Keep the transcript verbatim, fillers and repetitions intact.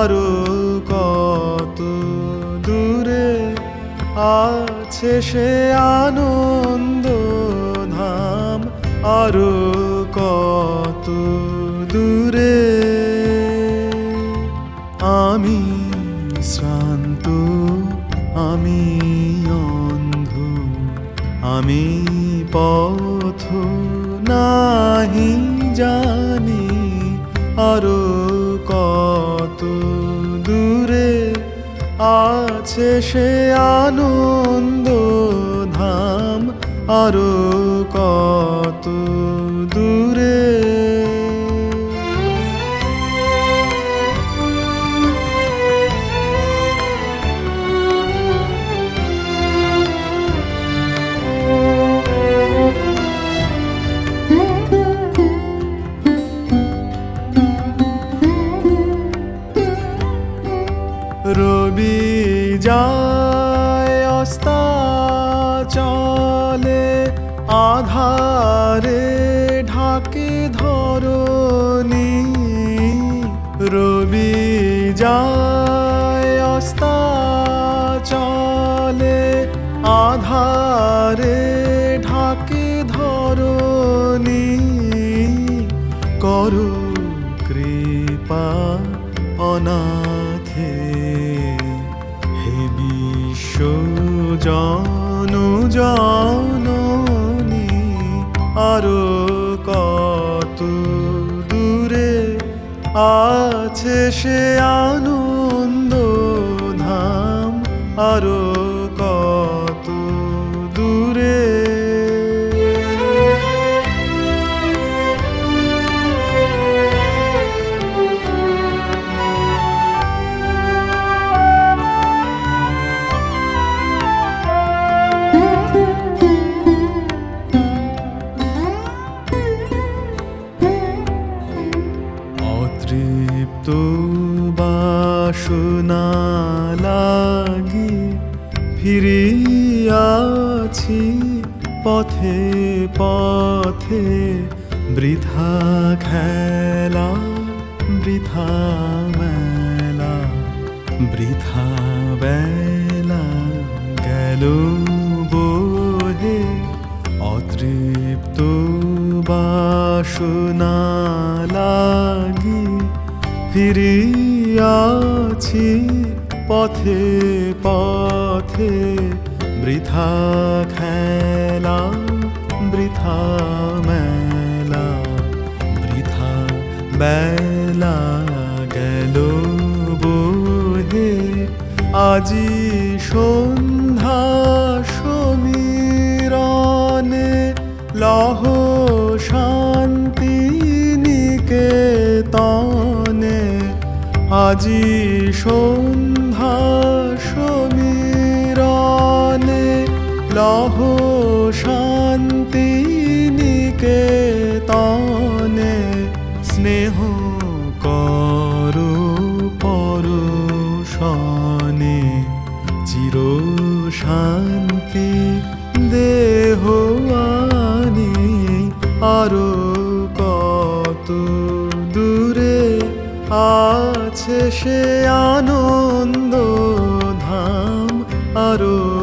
আরো কত দূরে আছে সে আনন্দ ধাম, আরো কত দূরে। আমি শ্রান্ত, আমি অন্ধ, আমি পথ নাহি জানি, আরো কত দূরে আছে সে আনন্দ ধাম, আরো কত দূরে। রবি যায় অস্তাচলে, আধারে ঢাকে ধরণী। রবি যায় অস্তাচলে, আধারে ঢাকে ধরণী। করো কৃপা অনাথে, হে বিশ্ব জন জননী, আরো কত দূরে আছে সে আনন্দ ধাম, আরো কত দূরে। তৃপ্ত বাসনা লাগি ফিরিয়াছি পথে পথে, বৃথা খেলা বৃথা মেলা, বৃথা বেলা গেল বোহে। অতৃপ্ত বাসনা লাগি ফিরিয়াছি পথে পথে, বৃথা খেলা বৃথা মেলা, বৃথা বেলা গেল বোহে। আজি সন্ধ্যা সমীরণে লহ শান্তি নিকেতনে, আজি সন্ধ্যা সমীরণে লহ শান্তি নিকেতনে। স্নেহ করো পরশনে, চির শান্তি দেহ আনি, আরো কত দূরে আছে সে আনন্দ ধাম, আরো